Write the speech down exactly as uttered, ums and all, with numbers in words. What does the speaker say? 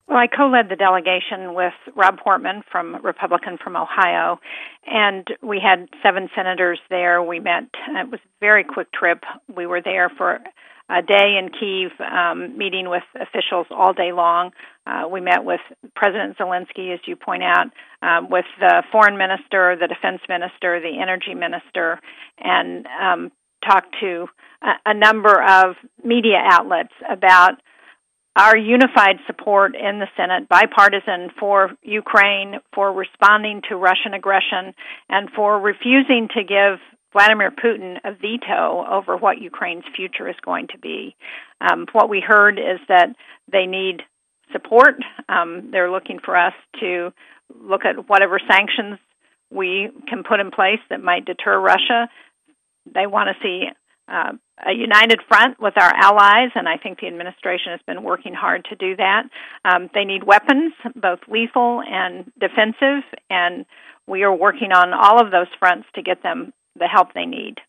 Well, I co-led the delegation with Rob Portman, from Republican from Ohio, and we had seven senators there. We met. It was a very quick trip. We were there for a day in Kyiv, um, meeting with officials all day long. Uh, we met with President Zelensky, as you point out, um, with the foreign minister, the defense minister, the energy minister, and um, talked to a, a number of media outlets about our unified support in the Senate, bipartisan, for Ukraine, for responding to Russian aggression, and for refusing to give Vladimir Putin a veto over what Ukraine's future is going to be. Um, what we heard is that they need support. Um, they're looking for us to look at whatever sanctions we can put in place that might deter Russia. They want to see uh, a united front with our allies, and I think the administration has been working hard to do that. Um, they need weapons, both lethal and defensive, and we are working on all of those fronts to get them the help they need.